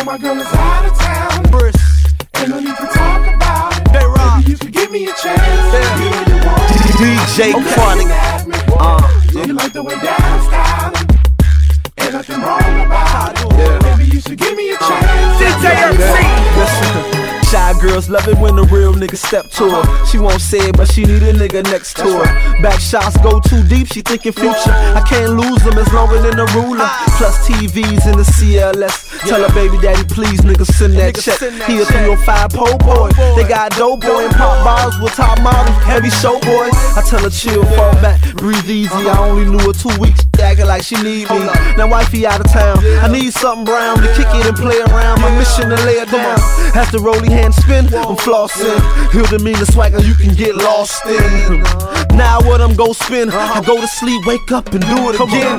Now my girl is out of town, ain't no need to talk about it. Baby, you could give me a chance. You know you want DJ Chronic. You like the way down style. Ain't nothing wrong about it. Baby, you should give me a chance. DJ MC. Shy girls love it when the real nigga step to her. She won't say it, but she need a nigga next to her. Back shots go too deep, she thinking future. I can't lose them, it's longer than a ruler. Plus TVs in the CLS. Tell her baby daddy please, nigga send that check. He a 305 po boy. They got dope boy and pop bars with top models, heavy show boys. I tell her chill, fall back, breathe easy. I only knew her 2 weeks, acting like she need me. Now wifey out of town, I need something brown to kick it and play around. My mission to lay her down. As the rolling hand spin, I'm flossing. He'll demean the swagger you can get lost in. Now what I'm gon' spin, I go to sleep, wake up and do it again.